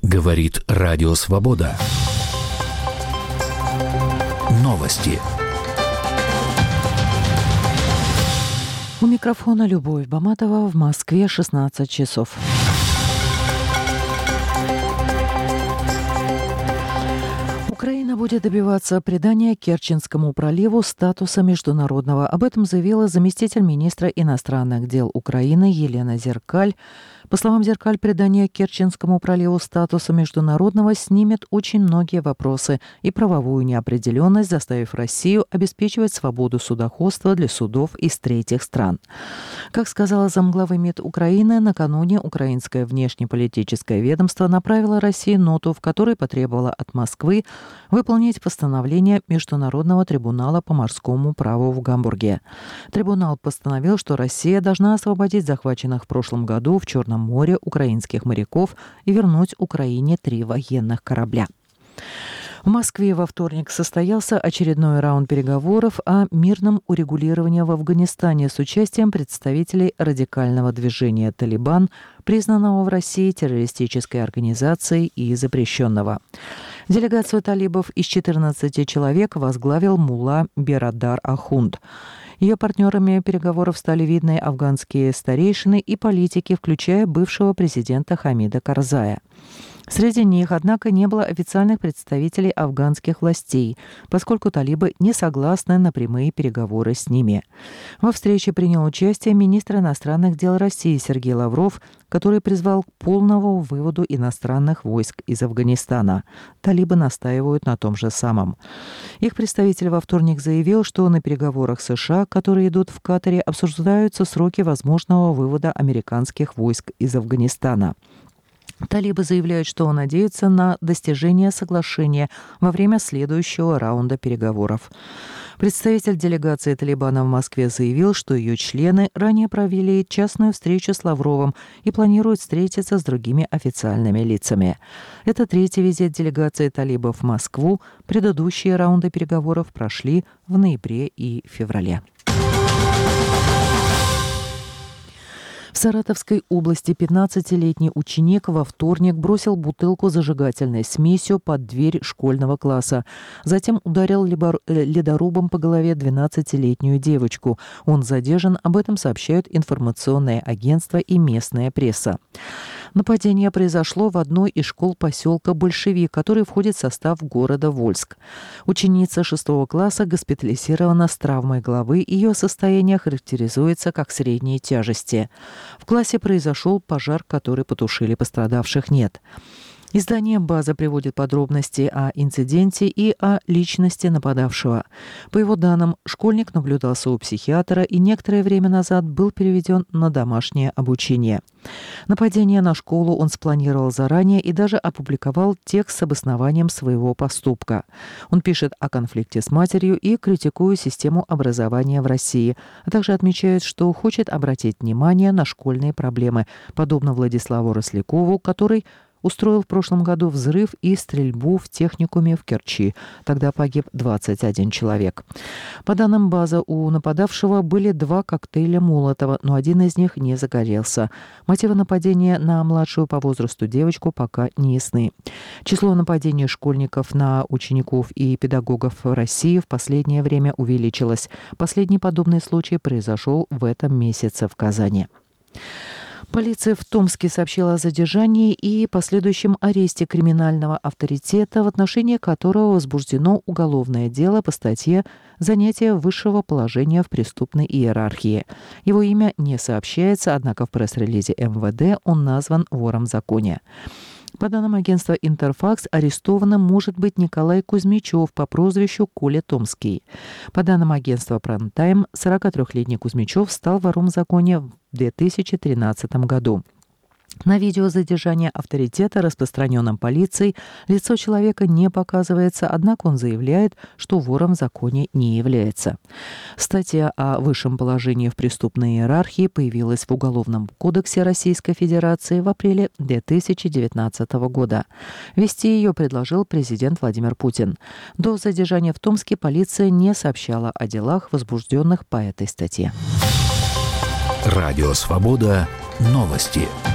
Говорит Радио Свобода. Новости. У микрофона Любовь Баматова. В Москве 16 часов. Украина будет добиваться придания Керченскому проливу статуса международного. Об этом заявила заместитель министра иностранных дел Украины Елена Зеркаль. По словам Зеркаль, придание Керченскому проливу статуса международного снимет очень многие вопросы и правовую неопределенность, заставив Россию обеспечивать свободу судоходства для судов из третьих стран. Как сказала замглавы МИД Украины, накануне украинское внешнеполитическое ведомство направило России ноту, в которой потребовало от Москвы выполнить постановление Международного трибунала по морскому праву в Гамбурге. Трибунал постановил, что Россия должна освободить захваченных в прошлом году в Черном море украинских моряков и вернуть Украине 3 военных корабля. В Москве во вторник состоялся очередной раунд переговоров о мирном урегулировании в Афганистане с участием представителей радикального движения «Талибан», признанного в России террористической организацией и запрещенного. Делегацию талибов из 14 человек возглавил мулла Берадар Ахунд. Ее партнерами переговоров стали видные афганские старейшины и политики, включая бывшего президента Хамида Карзая. Среди них, однако, не было официальных представителей афганских властей, поскольку талибы не согласны на прямые переговоры с ними. Во встрече принял участие министр иностранных дел России Сергей Лавров, который призвал к полному выводу иностранных войск из Афганистана. Талибы настаивают на том же самом. Их представитель во вторник заявил, что на переговорах США, которые идут в Катаре, обсуждаются сроки возможного вывода американских войск из Афганистана. Талибы заявляют, что надеются на достижение соглашения во время следующего раунда переговоров. Представитель делегации Талибана в Москве заявил, что ее члены ранее провели частную встречу с Лавровым и планируют встретиться с другими официальными лицами. Это третий визит делегации талибов в Москву. Предыдущие раунды переговоров прошли в ноябре и феврале. В Саратовской области 15-летний ученик во вторник бросил бутылку с зажигательной смесью под дверь школьного класса. Затем ударил ледорубом по голове 12-летнюю девочку. Он задержан, об этом сообщают информационные агентства и местная пресса. Нападение произошло в одной из школ поселка Большевик, который входит в состав города Вольск. Ученица 6 класса госпитализирована с травмой головы. Ее состояние характеризуется как средней тяжести. В классе произошел пожар, который потушили, пострадавших нет. Издание «База» приводит подробности о инциденте и о личности нападавшего. По его данным, школьник наблюдался у психиатра и некоторое время назад был переведен на домашнее обучение. Нападение на школу он спланировал заранее и даже опубликовал текст с обоснованием своего поступка. Он пишет о конфликте с матерью и критикует систему образования в России, а также отмечает, что хочет обратить внимание на школьные проблемы, подобно Владиславу Рослякову, который устроил в прошлом году взрыв и стрельбу в техникуме в Керчи. Тогда погиб 21 человек. По данным «База», у нападавшего были 2 коктейля Молотова, но один из них не загорелся. Мотивы нападения на младшую по возрасту девочку пока не ясны. Число нападений школьников на учеников и педагогов в России в последнее время увеличилось. Последний подобный случай произошел в этом месяце в Казани. Полиция в Томске сообщила о задержании и последующем аресте криминального авторитета, в отношении которого возбуждено уголовное дело по статье «Занятие высшего положения в преступной иерархии». Его имя не сообщается, однако в пресс-релизе МВД он назван вором в законе. По данным агентства «Интерфакс», арестованным может быть Николай Кузьмичев по прозвищу Коля Томский. По данным агентства «Прайм-тайм», 43-летний Кузьмичев стал вором в законе в 2013 году. На видео задержания авторитета, распространенном полицией, лицо человека не показывается, однако он заявляет, что вором в законе не является. Статья о высшем положении в преступной иерархии появилась в Уголовном кодексе Российской Федерации в апреле 2019 года. Ввести ее предложил президент Владимир Путин. До задержания в Томске полиция не сообщала о делах, возбужденных по этой статье. Радио «Свобода». Новости.